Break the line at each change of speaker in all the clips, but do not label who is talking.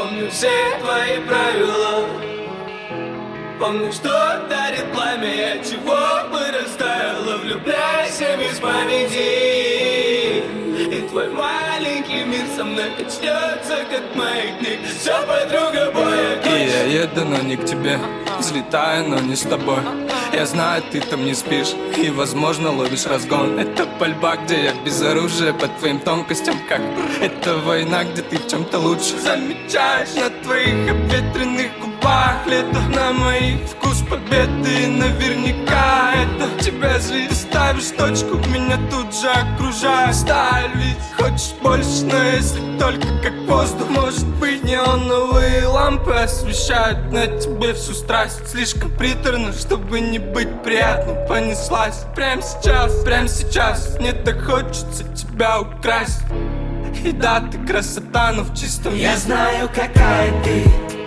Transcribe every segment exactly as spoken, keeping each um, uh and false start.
помню все твои правила. Помню, что дарит пламя, от чего бы растаяло. Влюбляйся без памяти, и твой маленький мир со мной качнется, как маятник. Все, подруга, боя.
И я еду, но не к тебе, взлетаю, но не с тобой. Я знаю, ты там не спишь и, возможно, ловишь разгон. Это пальба, где я без оружия по твоим тонкостям, как это война, где ты в чем-то лучше. Замечаешь на твоих обветренных губах лето, на моих вкус победы. И наверняка это тебя злит. Ты ставишь точку, меня тут же окружает сталь. Ведь хочешь больше, но если только как воздух. Может быть, неоновые лампы освещают на тебе всю страсть. Слишком приторно, чтобы не быть приятным. Понеслась прямо сейчас, прямо сейчас. Мне так хочется тебя украсть. И да, ты красота, но в чистом виде.
Я знаю, какая ты,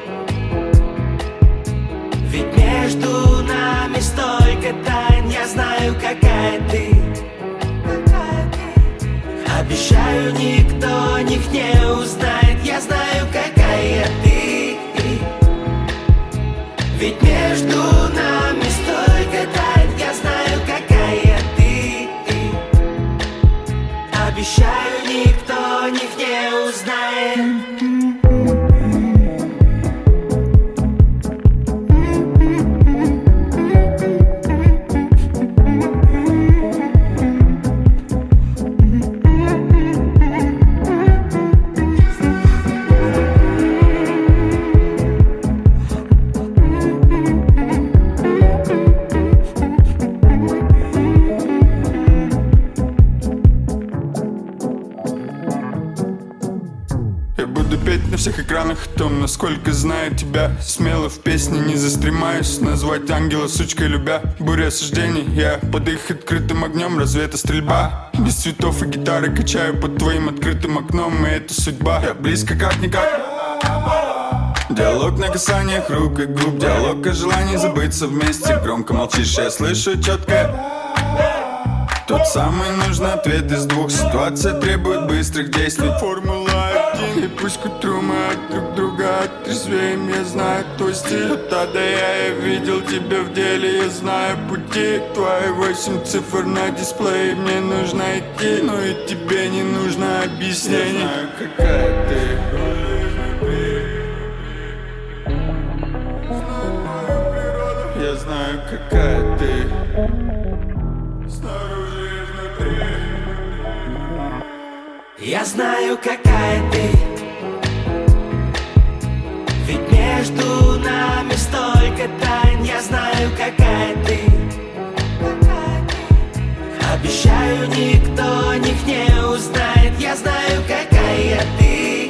ведь между нами столько тайн. Я знаю, какая ты, обещаю, никто них не узнает. Я знаю, какая ты, ведь между нами столько тайн. Я знаю, какая ты, обещаю, никто них не узнает.
Я буду петь на всех экранах о том, насколько знаю тебя. Смело в песне не застремаюсь, назвать ангела сучкой любя. Буря осуждений, я под их открытым огнем. Разве это стрельба? Без цветов и гитары качаю под твоим открытым окном. И это судьба, я близко как-никак. Диалог на касаниях рук и губ, диалог о желании забыться вместе. Громко молчишь, я слышу четко. Тот самый нужный ответ из двух. Ситуация требует быстрых действий. Формула один. И пусть к утру мы от друг друга отрезвеем. Я знаю твой стиль, от А до Я. Я видел тебя в деле, я знаю пути. Твои восемь цифр на дисплее. Мне нужно идти, но и тебе не нужно объяснений. Я знаю, какая ты. Я знаю, какая ты.
Я знаю, какая ты, ведь между нами столько тайн. Я знаю, какая ты, обещаю, никто них не узнает. Я знаю, какая ты,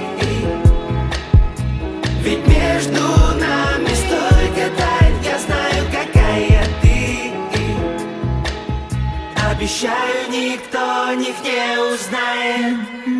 ведь между нами столько тайн. Я знаю, какая ты, обещаю, никто них не узнает.